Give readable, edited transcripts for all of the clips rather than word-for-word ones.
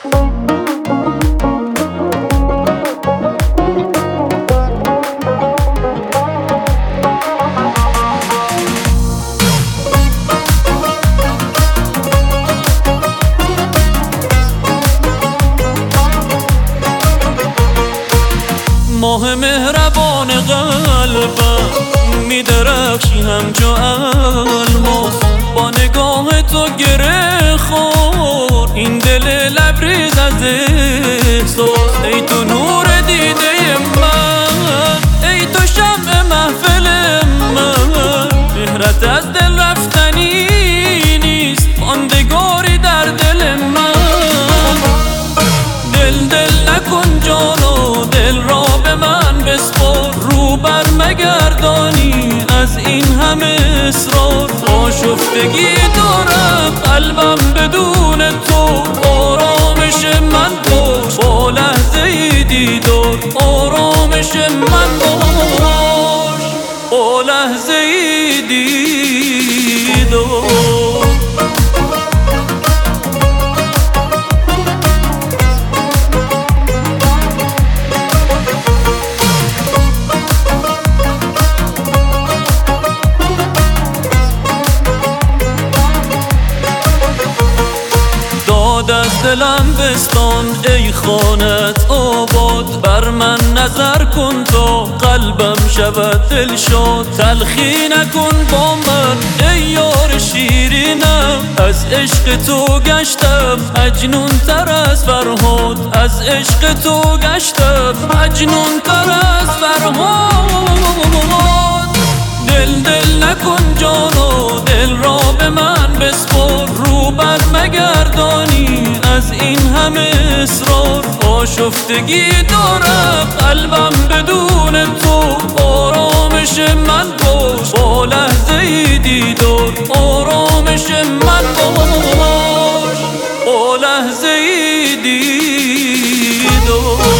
ماه مهربان قلبم میدرخشی همچو الماس، با نگاه تو گره خور این دل لبریز از احساس. ای تو نور دیده من، ای تو شمع محفل من، مهرت از دل رفتنی نیست، ماندگاری در دل من. دل نکن جانو، دل را به من بسپار، رو بر مگردانی از این همه اصرار. آشفتگی دارم قلبم بدون تو، آرامش من باش با لحظه ای دیدار، آرامش من باش با لحظه ای دیدار. از دلم بستان ای خانت آباد، بر من نظر کن تا قلبم شود دلشاد. تلخی نکن با من ای یار شیرینم، از عشق تو گشتم مجنون تر از فرهاد، از عشق تو گشتم مجنون تر از فرهاد. دل نکن جانو، دل را به من بسپار، رو بر مگردانی از این همه اصرار. آشفتگی دارم قلبم بدون تو، آرامش من باش با لحظه ای دیدار، آرامش من باش با لحظه ای دیدار.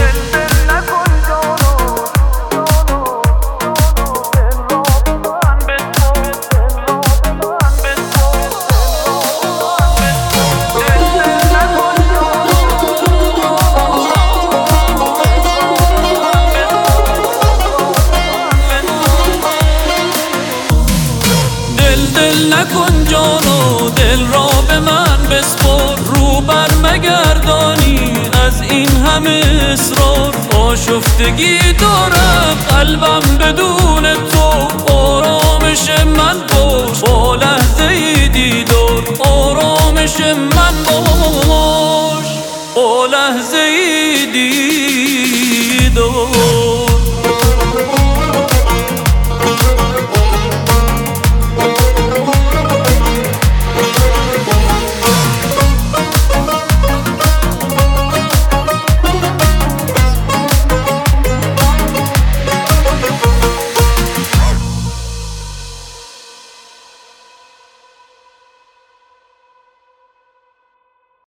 دل نکن جانو، دل را به من بسپار، رو بر مگردانی از این همه اصرار. آشفتگی دارم قلبم بدون تو، آرامش من باش با لحظه ای دیدار، آرامش من باش با لحظه ای دیدار.